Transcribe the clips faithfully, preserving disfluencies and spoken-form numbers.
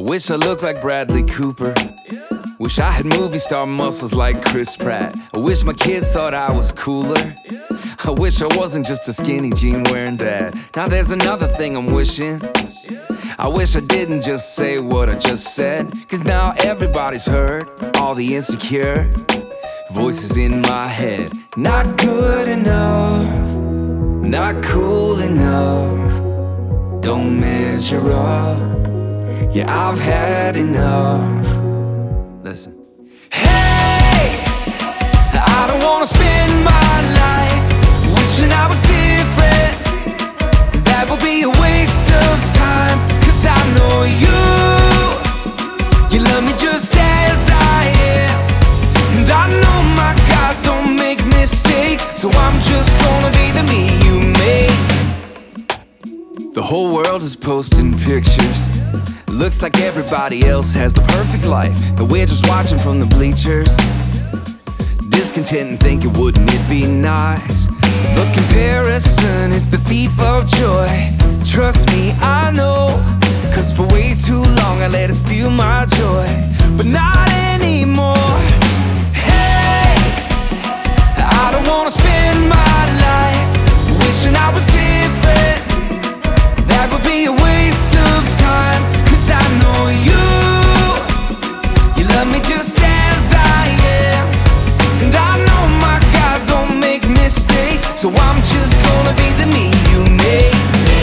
wish I looked like Bradley Cooper. Wish I had movie star muscles like Chris Pratt. I wish my kids thought I was cooler. I wish I wasn't just a skinny jean wearing dad. Now there's another thing I'm wishing. I wish I didn't just say what I just said, 'cause now everybody's heard all the insecure voices in my head. Not good enough, not cool enough, don't measure up. Yeah, I've had enough. Listen. Hey, I don't wanna spend my life wishing I was different. That would be a waste of time, 'cause I know you, you love me just as I am. And I know, my God, don't make mistakes, so I'm just gonna be the me you made. The whole world is posting pictures. Looks like everybody else has the perfect life, and we're just watching from the bleachers, discontent and thinking, wouldn't it be nice? But comparison is the thief of joy. Trust me, I know, 'cause for way too long I let it steal my joy. But not anymore. Hey, I don't wanna spend my life wishing I was different. That would be a waste of time, 'cause I know you, you love me just as I am. And I know, my God, don't make mistakes, so I'm just gonna be the me you made.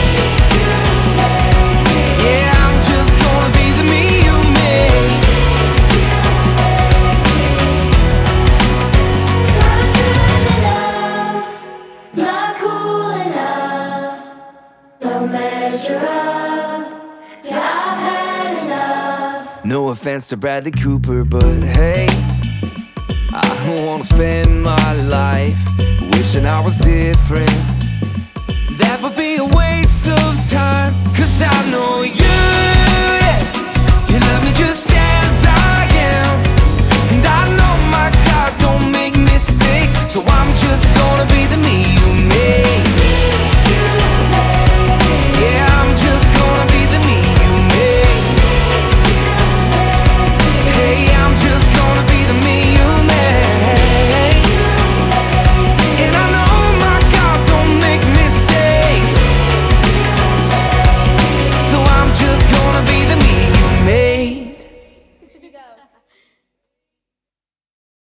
Yeah, I'm just gonna be the me you made. Not good enough, not cool enough, don't measure up. Yeah, I've had enough. No offense to Bradley Cooper, but hey, I don't wanna spend my life wishing I was different. That would be a waste of time, 'cause I know you, yeah, you love me just as I am. And I know, my God, don't make mistakes, so I'm just gonna be the me you made. Yeah,